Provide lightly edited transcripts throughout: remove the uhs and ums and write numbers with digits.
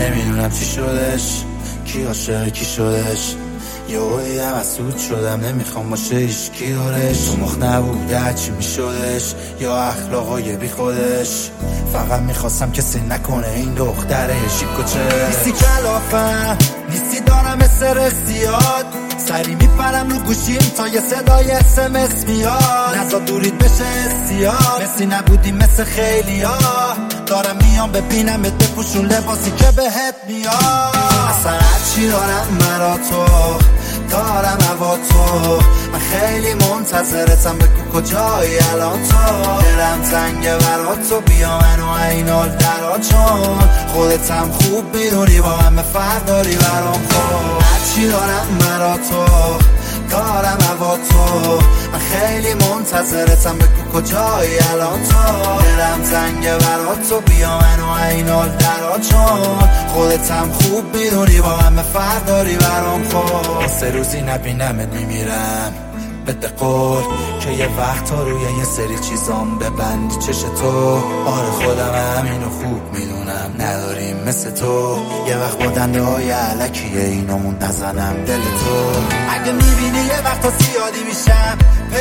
نمیدونم چی شدش، کی عاشق کی شدش. یهویی مسعود شدم نمیخوام باشه هیچکی دورش. تو مخ نبوده چی میشدش یا اخلاقای بی خودش. فقط میخواستم کسی نکنه این دختره شیکوچه. نیستی کلافم نیستی دارم مثل زیاد، سری میپرم رو گوشیم تا یه صدای SMS میاد. نزا دورید بشه سیاد، مثلی نبودی مثل خیلی ها. دارم میام ببینم بپوشون لباسی که بهت میاد. اصلا هرچی دارم مرا تو دارم هوا تو. من خیلی منتظرتم بگو کجایی الان تو. دلم تنگه برا تو بیا منو اینال درا، چون خودتم خوب میدونی با همه فرق داری برام. خود هرچی دارم مرا تو دارم هوا تو. من خیلی منتظرتم بگو کجایی الان تو. دلم تنگه برا تو بیا منو اینال درا، چون خودتم خوب میدونی با همه فرق داری برام. خود سه روزی نبینمت میمیرم بده قول که یه وقت ها روی یه سری چیزام ببندی چش تو. آره خودم همینو خوب میدونم نداریم مثل تو. یه وقت با دنده های علکیه اینامون نزنم دل تو. اگه میبینی یه وقت ها زیادی میشم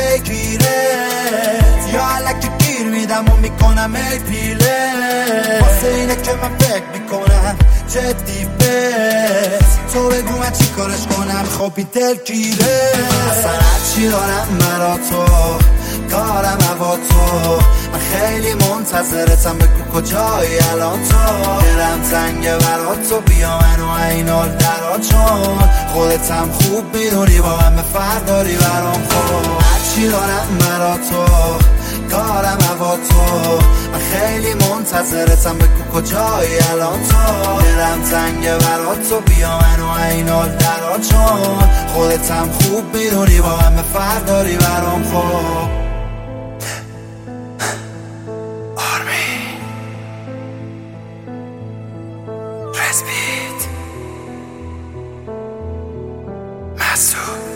پیگیرت، یا علکی گیر میدم و میکنم ای پیله. واسه اینه که من فکر میکنم جدی بس تو بگو من چی کارش کنم خوابی دل گیره. اصلا هرچی دارم مرا تو دارم هوا تو. من خیلی منتظرتم بگو کجایی الان تو. دلم تنگه برا تو بیا منو اینال درا، چون خودتم خوب میدونی با همه فرق داری برام. خود هرچی دارم مرا تو دارم هوا تو. من خیلی منتظرتم بگو کجایی الان تو. دلم تنگه برا تو بیا منو اینال درا، چون خودتم خوب میدونی با همه فرق داری برام. خب آرمین رسپیت مسعود